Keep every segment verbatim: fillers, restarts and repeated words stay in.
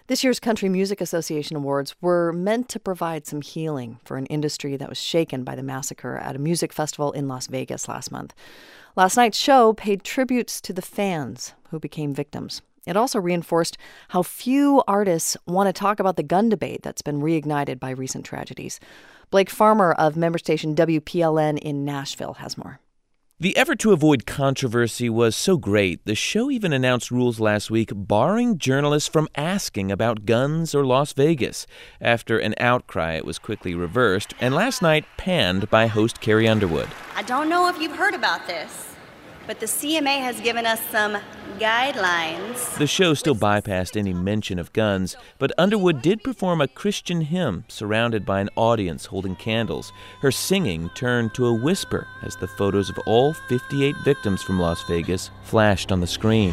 This year's Country Music Association Awards were meant to provide some healing for an industry that was shaken by the massacre at a music festival in Las Vegas last month. Last night's show paid tributes to the fans who became victims. It also reinforced how few artists want to talk about the gun debate that's been reignited by recent tragedies. Blake Farmer of member station W P L N in Nashville has more. The effort to avoid controversy was so great, the show even announced rules last week barring journalists from asking about guns or Las Vegas. After an outcry, it was quickly reversed, and last night panned by host Carrie Underwood. I don't know if you've heard about this, but the C M A has given us some guidelines. The show still bypassed any mention of guns, but Underwood did perform a Christian hymn surrounded by an audience holding candles. Her singing turned to a whisper as the photos of all fifty-eight victims from Las Vegas flashed on the screen.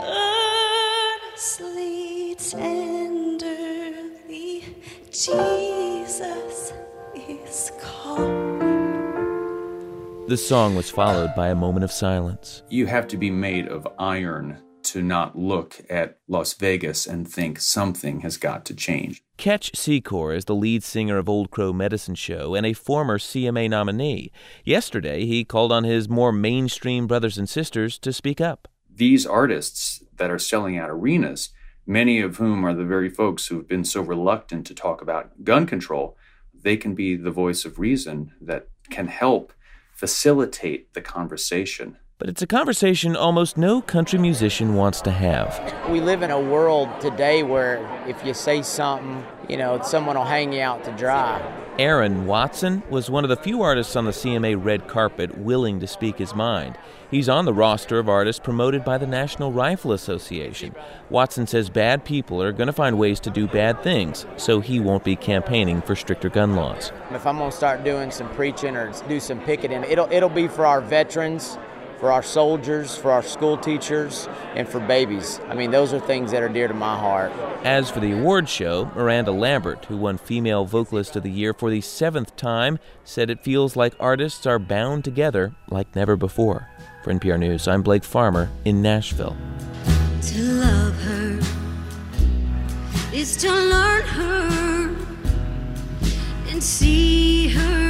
Earnestly, tenderly, Jesus is calling. The song was followed by a moment of silence. You have to be made of iron to not look at Las Vegas and think something has got to change. Ketch Secor is the lead singer of Old Crow Medicine Show and a former C M A nominee. Yesterday, he called on his more mainstream brothers and sisters to speak up. These artists that are selling out arenas, many of whom are the very folks who have been so reluctant to talk about gun control, they can be the voice of reason that can help facilitate the conversation. But it's a conversation almost no country musician wants to have. We live in a world today where if you say something, you know, someone will hang you out to dry. Aaron Watson was one of the few artists on the C M A red carpet willing to speak his mind. He's on the roster of artists promoted by the National Rifle Association. Watson says bad people are going to find ways to do bad things, so he won't be campaigning for stricter gun laws. If I'm going to start doing some preaching or do some picketing, it'll, it'll be for our veterans, for our soldiers, for our school teachers, and for babies. I mean, those are things that are dear to my heart. As for the awards show, Miranda Lambert, who won Female Vocalist of the Year for the seventh time, said it feels like artists are bound together like never before. For N P R News, I'm Blake Farmer in Nashville. To love her is to learn her and see her